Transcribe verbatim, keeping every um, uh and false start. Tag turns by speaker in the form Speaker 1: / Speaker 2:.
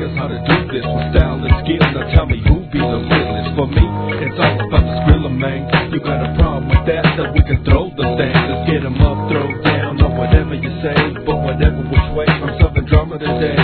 Speaker 1: us how to do this with style and skill. Now tell me who be the realest. For me, it's all about the skrilla, man. You got a problem with that, that we can throw the thing. Let's get 'em up, throw down, or whatever you say. But whatever which way, I'm serving drama today.